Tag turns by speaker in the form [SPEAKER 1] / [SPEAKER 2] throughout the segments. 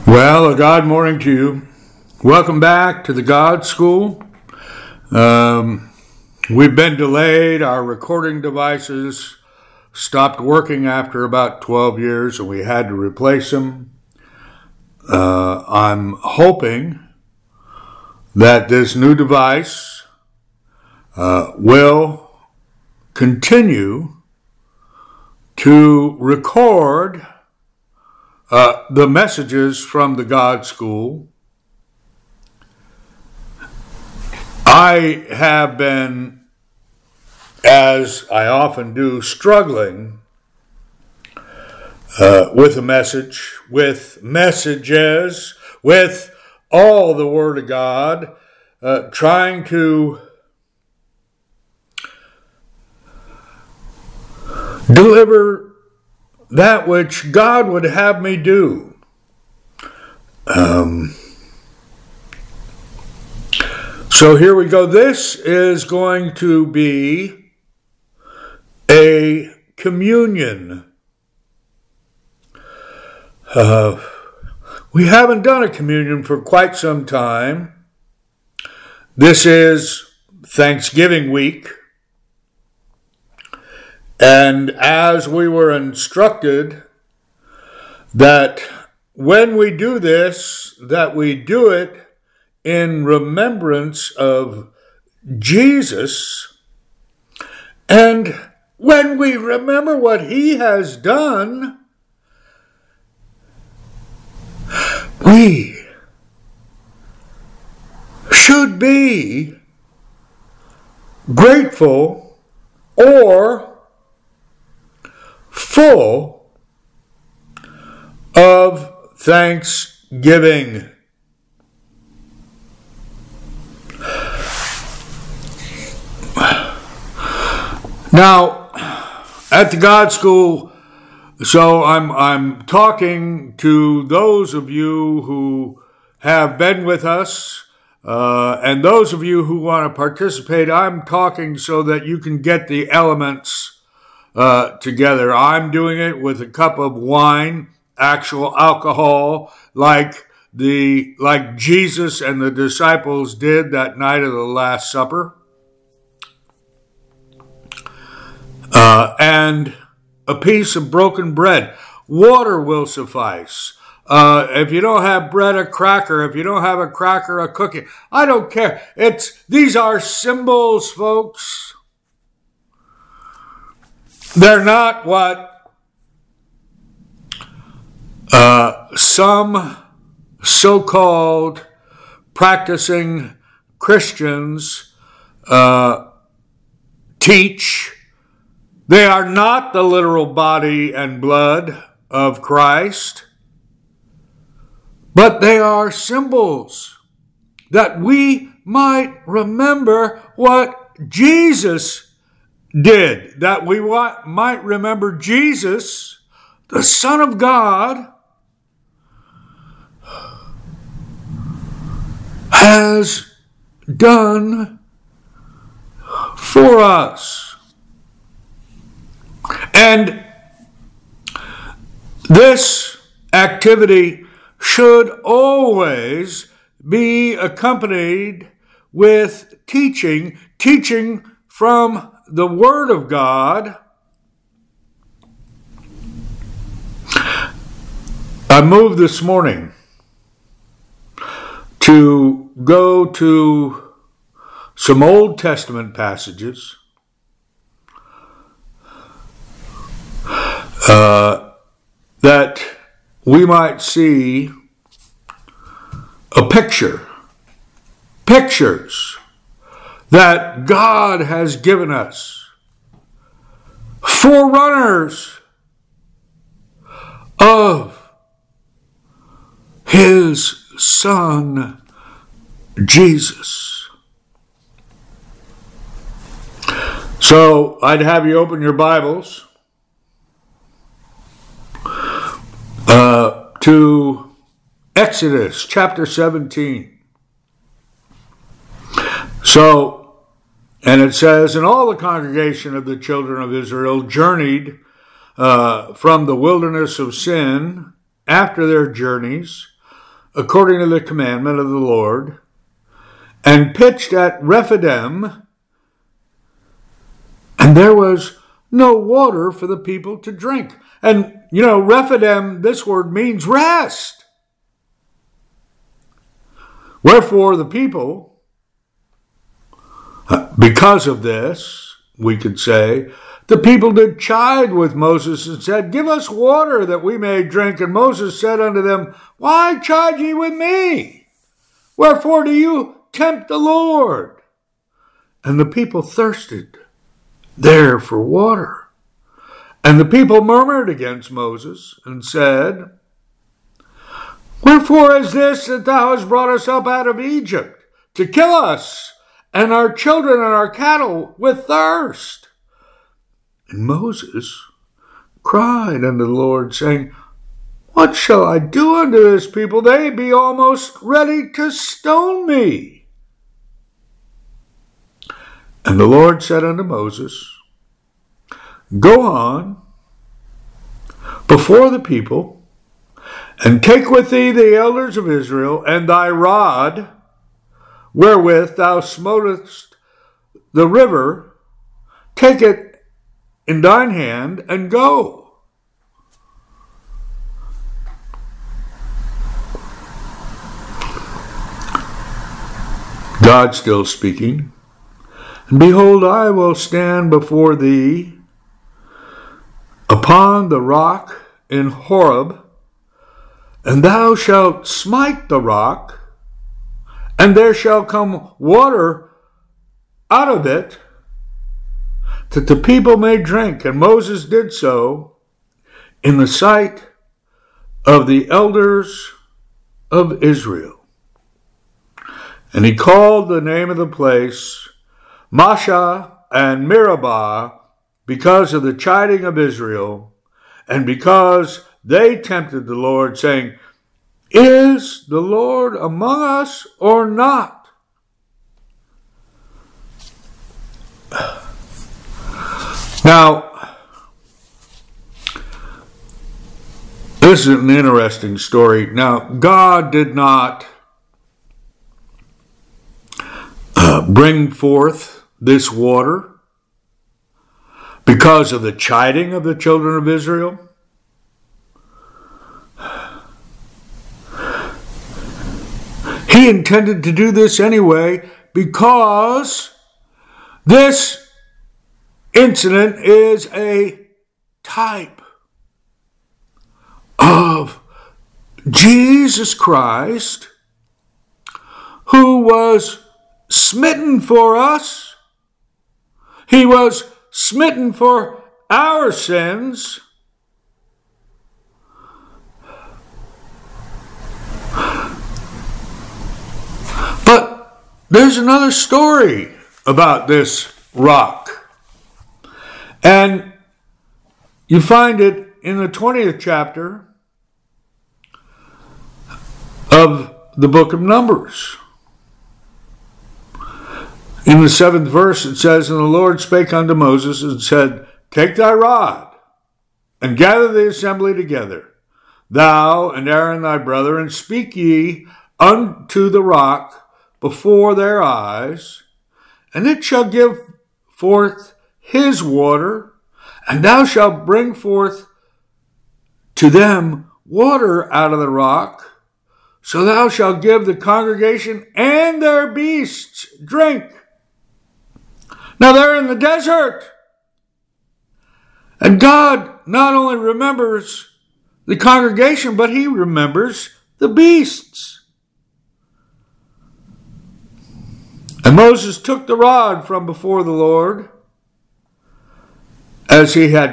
[SPEAKER 1] Well, a God morning to you. Welcome back to the God School. We've been delayed. Our recording devices stopped working after about 12 years and we had to replace them. I'm hoping that this new device will continue to record the messages from the God School. I have been, as I often do, struggling with a message, with messages, with all the Word of God, trying to deliver that which God would have me do. So here we go. This is going to be a communion. We haven't done a communion for quite some time. This is Thanksgiving week. And as we were instructed that when we do this, that we do it in remembrance of Jesus. And when we remember what he has done, we should be grateful or full of thanksgiving. Now, at the God School, so I'm talking to those of you who have been with us, and those of you who want to participate. I'm talking so that you can get the elements together. I'm doing it with a cup of wine, actual alcohol, like Jesus and the disciples did that night of the Last Supper. And a piece of broken bread. Water will suffice. If you don't have bread, a cracker. If you don't have a cracker, a cookie. I don't care. These are symbols, folks. They're not what some so-called practicing Christians teach. They are not the literal body and blood of Christ, but they are symbols that we might remember what Jesus did, that we might remember Jesus, the Son of God, has done for us. And this activity should always be accompanied with teaching from the Word of God. I moved this morning to go to some Old Testament passages that we might see pictures that God has given us, forerunners of his Son, Jesus. So I'd have you open your Bibles to Exodus chapter 17. And it says, and all the congregation of the children of Israel journeyed from the wilderness of Sin after their journeys according to the commandment of the Lord, and pitched at Rephidim, and there was no water for the people to drink. And, Rephidim, this word means rest. Wherefore the people, because of this, we could say, the people did chide with Moses and said, Give us water that we may drink. And Moses said unto them, Why chide ye with me? Wherefore do you tempt the Lord? And the people thirsted there for water. And the people murmured against Moses and said, Wherefore is this that thou hast brought us up out of Egypt to kill us and our children and our cattle with thirst? And Moses cried unto the Lord, saying, What shall I do unto this people? They be almost ready to stone me. And the Lord said unto Moses, Go on before the people, and take with thee the elders of Israel, and thy rod, wherewith thou smotest the river, take it in thine hand, and go. God still speaking. And behold, I will stand before thee upon the rock in Horeb, and thou shalt smite the rock, and there shall come water out of it, that the people may drink. And Moses did so in the sight of the elders of Israel. And he called the name of the place Massah and Meribah, because of the chiding of Israel, and because they tempted the Lord, saying, Is the Lord among us or not? Now, this is an interesting story. Now, God did not bring forth this water because of the chiding of the children of Israel. He intended to do this anyway because this incident is a type of Jesus Christ, who was smitten for us. He was smitten for our sins. But there's another story about this rock. And you find it in the 20th chapter of the book of Numbers. In the 7th verse it says, And the Lord spake unto Moses and said, Take thy rod, and gather the assembly together, thou and Aaron thy brother, and speak ye unto the rock before their eyes, and it shall give forth his water, and thou shalt bring forth to them water out of the rock, so thou shalt give the congregation and their beasts drink. Now they're in the desert, and God not only remembers the congregation, but he remembers the beasts. And Moses took the rod from before the Lord, as he had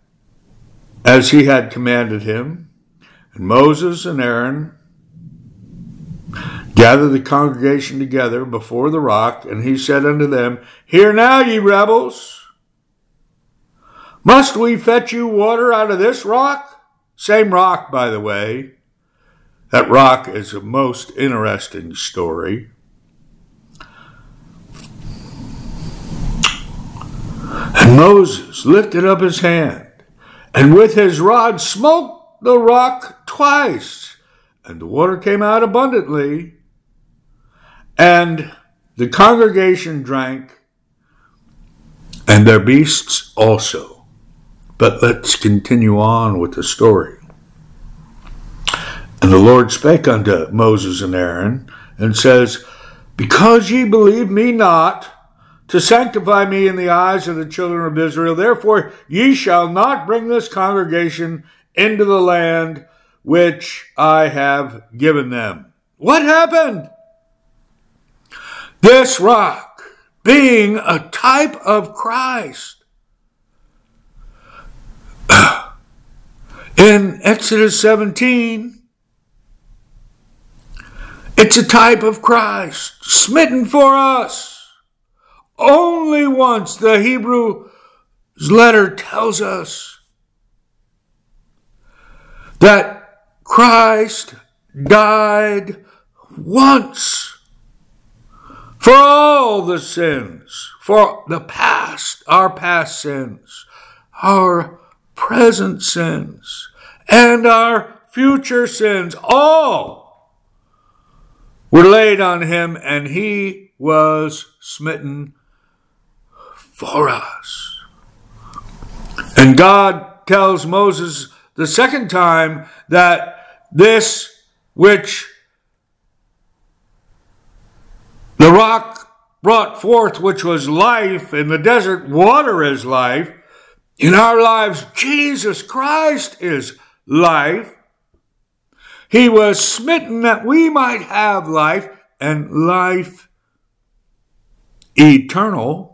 [SPEAKER 1] commanded him. And Moses and Aaron gathered the congregation together before the rock, and he said unto them, Hear now, ye rebels, must we fetch you water out of this rock? Same rock, by the way. That rock is a most interesting story. And Moses lifted up his hand, and with his rod smote the rock twice, and the water came out abundantly, and the congregation drank, and their beasts also. But let's continue on with the story. And the Lord spake unto Moses and Aaron, and says, Because ye believe me not, to sanctify me in the eyes of the children of Israel, therefore ye shall not bring this congregation into the land which I have given them. What happened? This rock, being a type of Christ, in Exodus 17, it's a type of Christ, smitten for us. Only once the Hebrew letter tells us that Christ died once for all the sins, for the past, our past sins, our present sins, and our future sins. All were laid on him, and he was smitten for us. And God tells Moses the second time that this which the rock brought forth, which was life in the desert, water is life. In our lives, Jesus Christ is life. He was smitten that we might have life, and life eternal.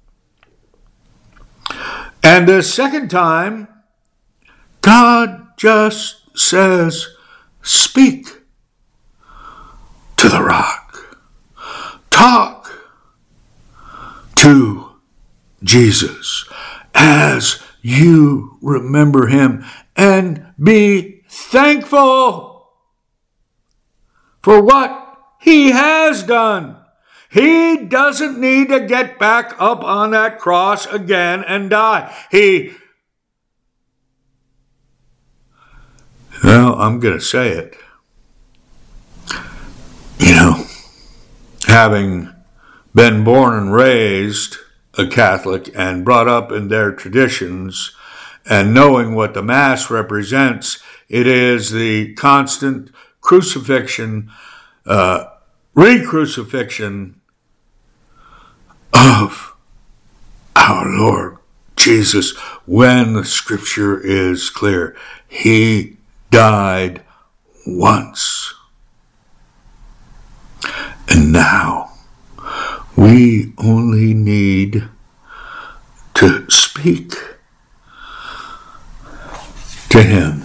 [SPEAKER 1] And the second time, God just says, speak to the rock. Talk to Jesus as you remember him, and be thankful for what he has done. He doesn't need to get back up on that cross again and die. I'm going to say it. Having been born and raised a Catholic and brought up in their traditions, and knowing what the Mass represents, it is the constant crucifixion, re-crucifixion of our Lord Jesus, when the scripture is clear. He died once. And now we only need to speak to him.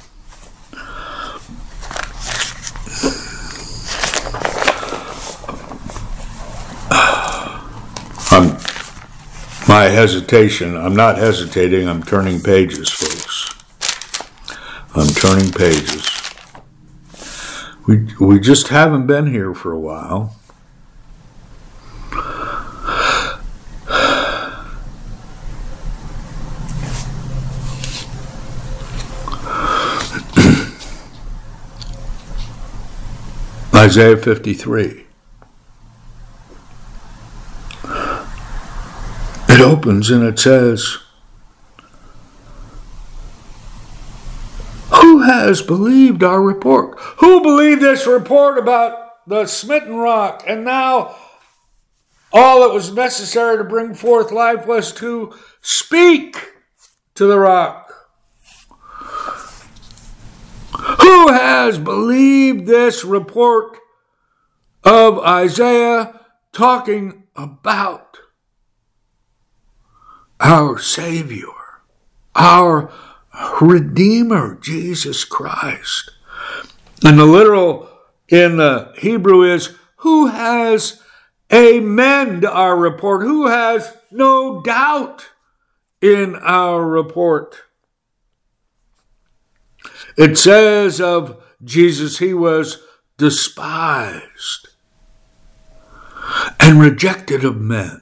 [SPEAKER 1] My hesitation, I'm not hesitating, I'm turning pages, folks. I'm turning pages. We just haven't been here for a while. Isaiah 53. It opens and it says, Who has believed our report? Who believed this report about the smitten rock? And now all that was necessary to bring forth life was to speak to the rock. Who has believed this report of Isaiah talking about our Savior, our Redeemer, Jesus Christ? And the literal in the Hebrew is, who has amended our report? Who has no doubt in our report? It says of Jesus, he was despised and rejected of men,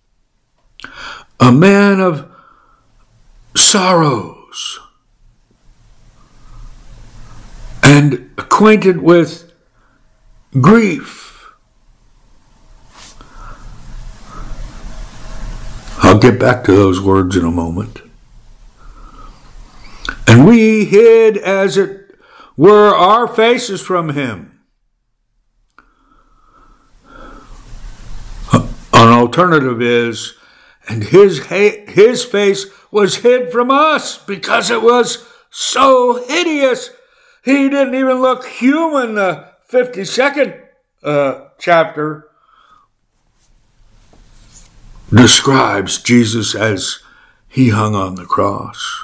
[SPEAKER 1] a man of sorrows and acquainted with grief. I'll get back to those words in a moment. And we hid, as it were, our faces from him. An alternative is, and his face was hid from us because it was so hideous. He didn't even look human. The 52nd chapter describes Jesus as he hung on the cross.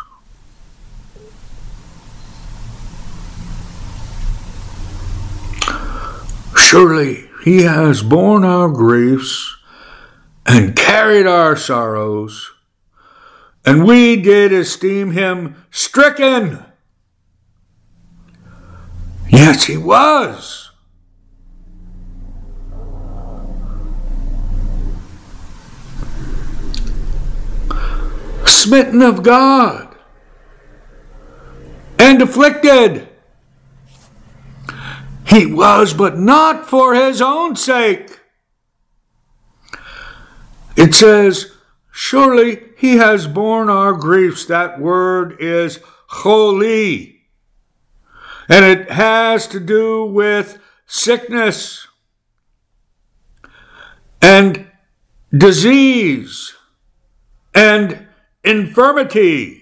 [SPEAKER 1] Surely he has borne our griefs and carried our sorrows, and we did esteem him stricken. Yes, he was. Smitten of God and afflicted. He was, but not for his own sake. It says, surely he has borne our griefs. That word is choli. And it has to do with sickness and disease and infirmity.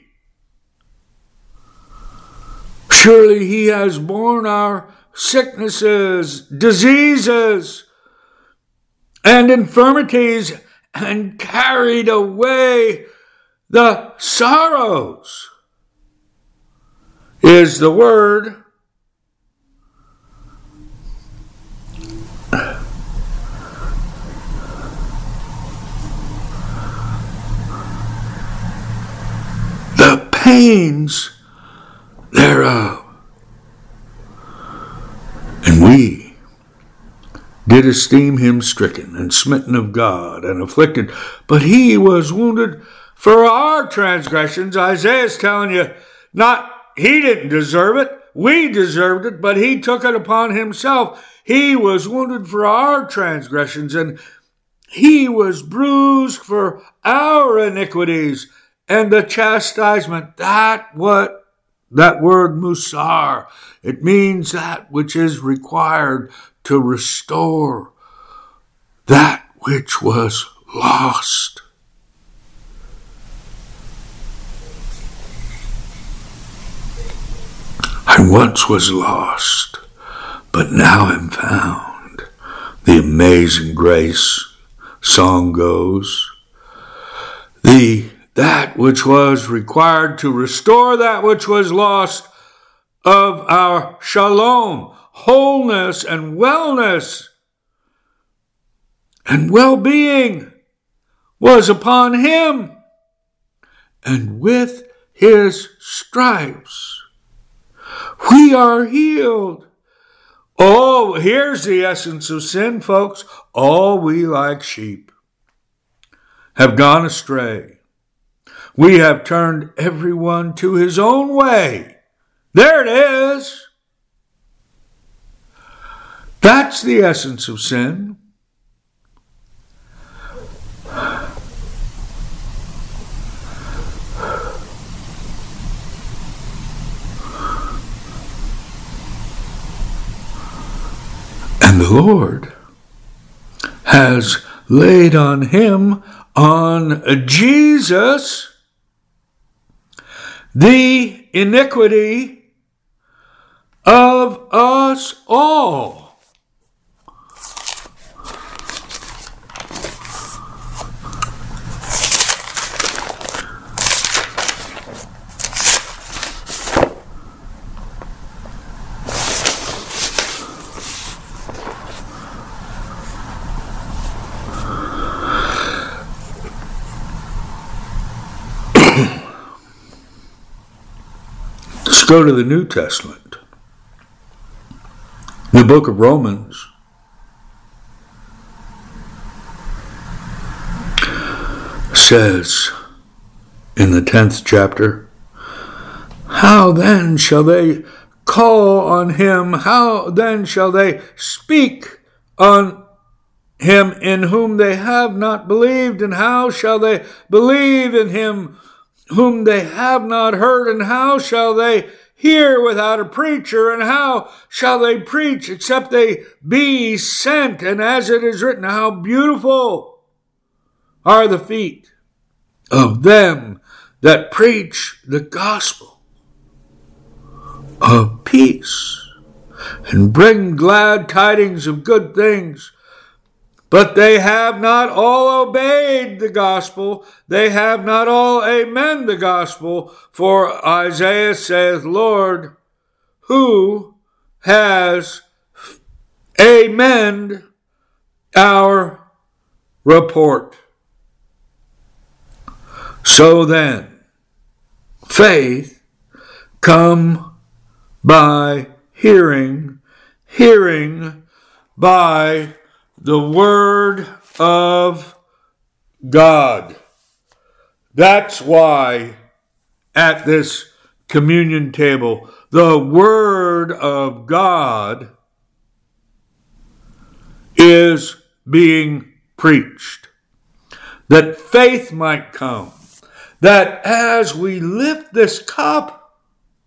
[SPEAKER 1] Surely he has borne our sicknesses, diseases, and infirmities, and carried away the sorrows, is the word. The pains thereof. And we did esteem him stricken and smitten of God and afflicted, but he was wounded for our transgressions. Isaiah's telling you, not he didn't deserve it, we deserved it, but he took it upon himself. He was wounded for our transgressions, and he was bruised for our iniquities, and the chastisement, that word musar, it means that which is required to restore that which was lost. I once was lost, but now am found. The Amazing Grace song goes. That which was required to restore that which was lost of our shalom, wholeness and wellness and well-being was upon him, and with his stripes we are healed. Oh, here's the essence of sin, folks. All we like sheep have gone astray. We have turned everyone to his own way. There it is. That's the essence of sin. And the Lord has laid on him, on Jesus, the iniquity of us all. Let's go to the New Testament. The book of Romans says in the 10th chapter, how then shall they call on him, how then shall they speak on him in whom they have not believed? And how shall they believe in him whom they have not heard? And how shall they hear without a preacher? And how shall they preach except they be sent? And as it is written, how beautiful are the feet of them that preach the gospel of peace and bring glad tidings of good things. But they have not all obeyed the gospel. They have not all amen the gospel. For Isaiah saith, Lord, who has amened our report? So then, faith come by hearing, hearing by the word of God. That's why at this communion table, the word of God is being preached, that faith might come, that as we lift this cup,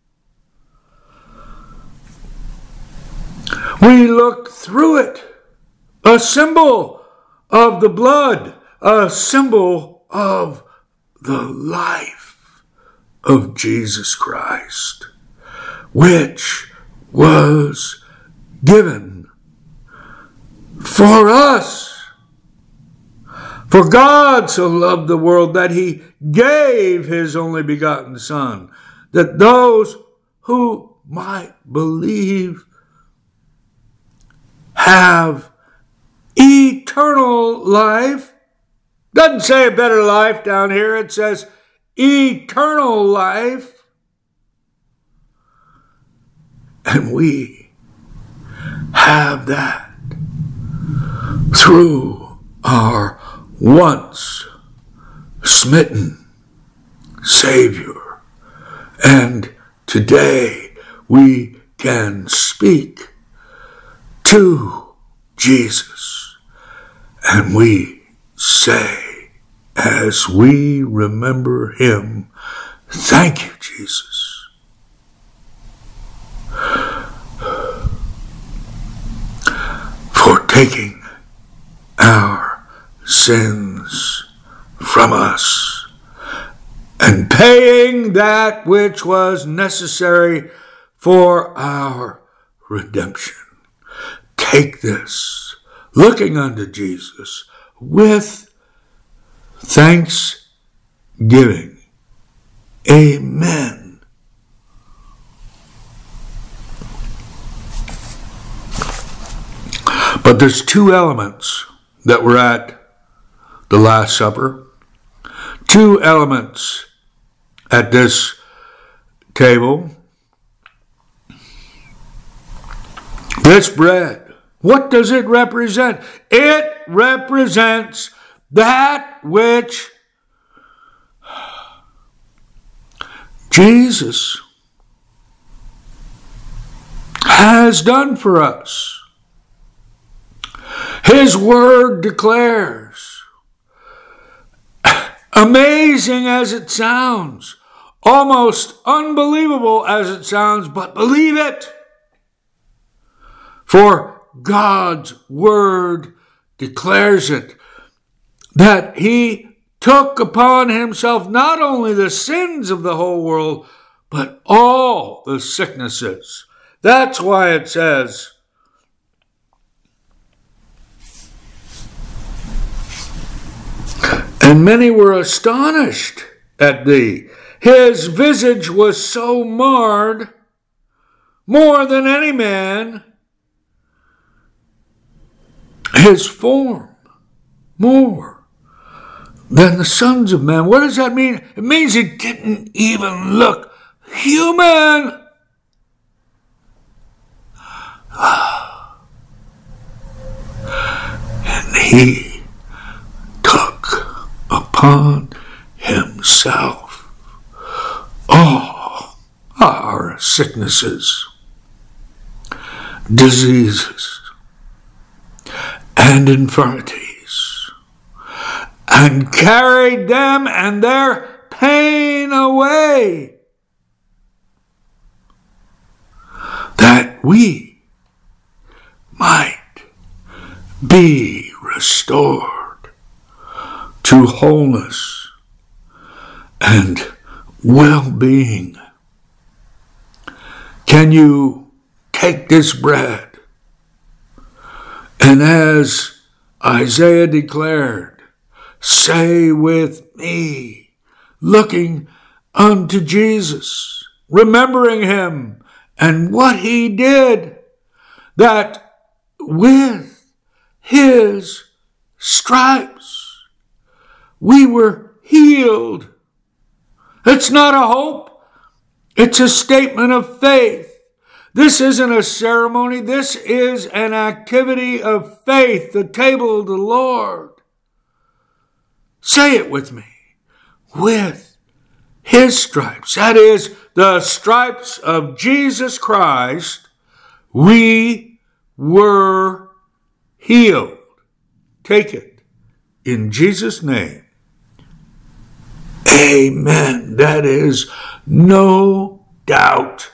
[SPEAKER 1] we look through it, a symbol of the blood, a symbol of the life of Jesus Christ, which was given for us. For God so loved the world that he gave his only begotten Son, that those who might believe have eternal life. Doesn't say a better life down here. It says eternal life. And we have that through our once smitten Savior. And today we can speak to Jesus, and we say, as we remember him, thank you, Jesus. For taking our sins from us and paying that which was necessary for our redemption. Take this, looking unto Jesus with thanksgiving. Amen. But there's two elements that were at the Last Supper. Two elements at this table. This bread, what does it represent? It represents that which Jesus has done for us. His word declares, amazing as it sounds, almost unbelievable as it sounds, but believe it. For God's word declares it, that he took upon himself not only the sins of the whole world, but all the sicknesses. That's why it says, and many were astonished at thee. His visage was so marred, more than any man, his form more than the sons of men. What does that mean? It means he didn't even look human. And he took upon himself all our sicknesses. diseases and infirmities, and carried them and their pain away, that we might be restored to wholeness and well-being. Can you take this bread? And as Isaiah declared, say with me, looking unto Jesus, remembering him and what he did, that with his stripes we were healed. It's not a hope. It's a statement of faith. This isn't a ceremony. This is an activity of faith, the table of the Lord. Say it with me. With his stripes, that is, the stripes of Jesus Christ, we were healed. Take it in Jesus' name. Amen. That is no doubt.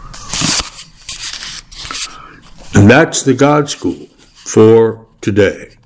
[SPEAKER 1] And that's the God School for today.